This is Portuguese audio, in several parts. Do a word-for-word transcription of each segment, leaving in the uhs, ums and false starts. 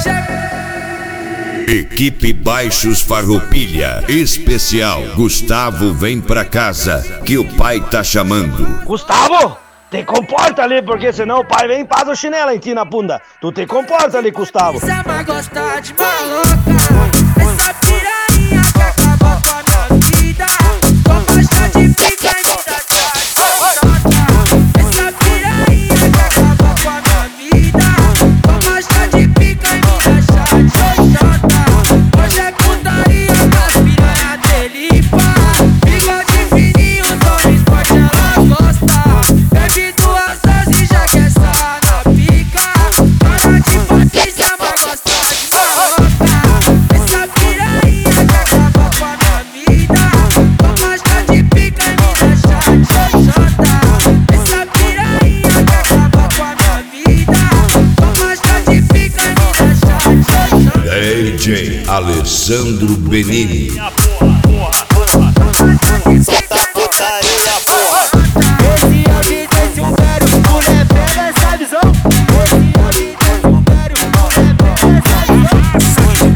Equipe Baixos Farroupilha, especial. Gustavo, vem pra casa, que o pai tá chamando. Gustavo, te comporta ali, porque senão o pai vem e passa o chinelo em ti na bunda. Tu te comporta ali, Gustavo. Essa vai gostar de maloca, essa piranha que acabou com a minha vida. Com bastante pica e me dá xoxota. Essa piranha que acabou com a minha vida. Com bastante pica e me dá xoxota. Hoje é putaria com as piranha delipa. Bigode fininho, Tony Sport ela gosta. Bebe duas vezes já quer sarrar na pica. Cara de Patrícia vai gostar de maloca. Essa piranha que acabou com a minha vida. Com bastante pica e me deixa xoxota. Essa piranha que acabou com a minha vida. Com bastante pica e me deixa xoxota. D J Alessandro Benini. Solta putaria, porra. Esse é o D J Silvério, mulher pega essa visão. Esse é o D J Silvério, mulher pega essa visão.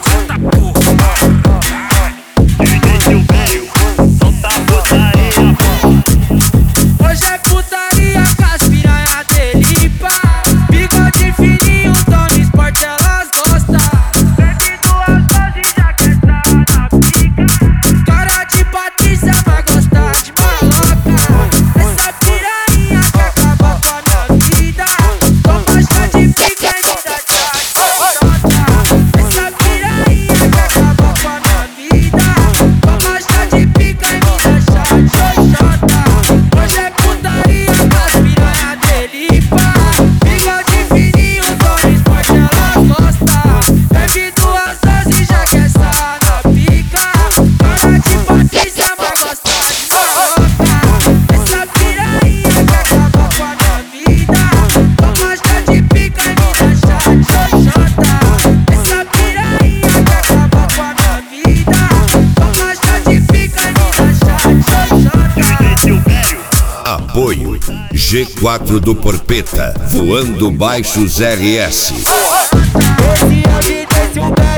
D J Silvério, solta putaria, porra. Hoje é putaria com as piranha delipa. Bigode fininho, Tony Sport elas gostam. Bebe duas doses já quer sarrar na pica. Cara de Patrícia vai gostar de maloca. Essa piranha que acabou com a minha vida. Com bastante pica e me dá xoxota. Essa piranha que acabou com a minha vida. Com bastante pica e me dá xoxota. Hoje é putaria com as piranha delipa. Bigode fininho, Tony Sport elas gostam. Bebe duas vezes já quer sarrar na pica. Cara de Patrícia vai gostar de maloca. Essa piranha que acabou com a minha vida. Com bastante pica e me deixa xoxota. Essa piranha que acabou com a minha vida. Com bastante pica e me deixa xoxota. D J Silvério, Apoio G quatro do Porpeta, voando baixos R S. Esse é o D J Silvério.